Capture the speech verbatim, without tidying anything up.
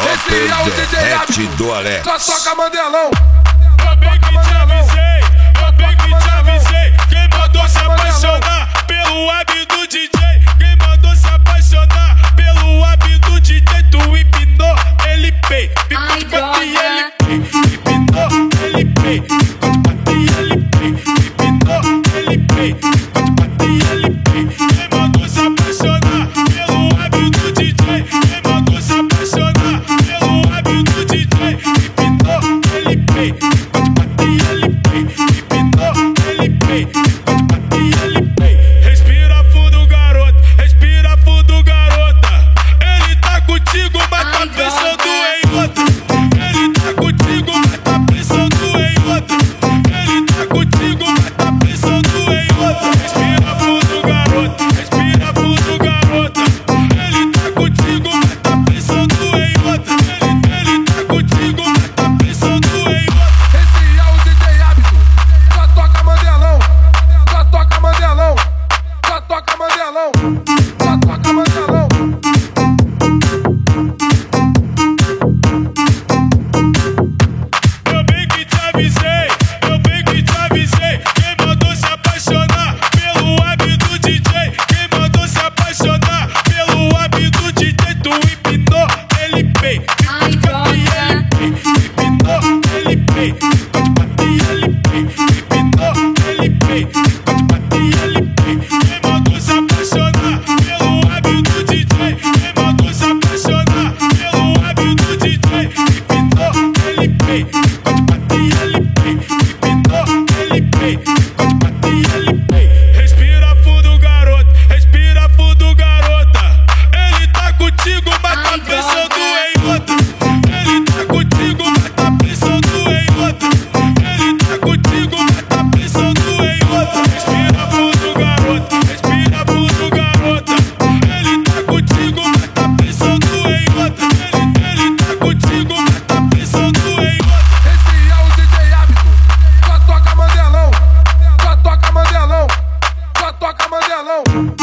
Esse é o D J Hábito do Alex. Só toca Mandelão. Eu bem que te avisei, eu bem que te avisei. Quem mandou se apaixonar pelo hábito do D J? Quem mandou se apaixonar pelo hábito do D J? Tu empinou, ele pei. Picou de bate e ele pei. Empinou, ele pei. Picou de bate e ele pei. Empinou, ele pei. Picou de bate e ele pei. Quem mandou se apaixonar pelo hábito do D J? Quem mandou se apaixonar pelo hábito do D J? Empinou, ele pei. Picou de bate e ele pei. Empinou, ele pei. Picou de bate e ele pei. Respira fundo, garoto. Respira fundo, garota. Ele tá contigo, mas tá pensando em outra. Ele tá contigo, mas tá pensando em outra. Ele tá contigo, mas tá pensando em outra. Respira fundo, garota. Respira fundo, garota. Ele tá contigo, mas tá pensando em outra. Ele, ele tá contigo, mas tá pensando em outra. Esse é o D J Hábito. Só toca Mandelão. Só toca Mandelão. Só toca Mandelão. Só toca Mandelão. Eu bem que te avisei, eu bem que te avisei. Quem mandou se apaixonar pelo hábito do D J? Quem mandou se apaixonar pelo hábito do D J? Tu empinou, ele pei. Ficou de bate e ele pei. Empinou, ele pei. Ficou de bate e ele pei. Empinou, ele pei. Ficou de bate e ele pei. Quem mandou se apaixonar pelo hábito do D J? Quem mandou se apaixonar pelo hábito do D J? Empinou, ele pei. Ficou de bate e ele pei. Empinou, ele pei. Ficou de bate e ele pei. Respira fundo, garoto. Respira fundo, garota. Ele tá contigo, mas tá pensando em outra. Ele tá contigo, mas tá pensando em outra. Ele tá contigo, mas tá pensando em outra. Respira fundo, garoto. Respira fundo, garota. Ele tá contigo, mas tá pensando em outra. Ele, ele tá contigo, mas tá pensando em outra. Esse é o D J Hábito. Só toca Mandelão. Só toca Mandelão. Só toca Mandelão.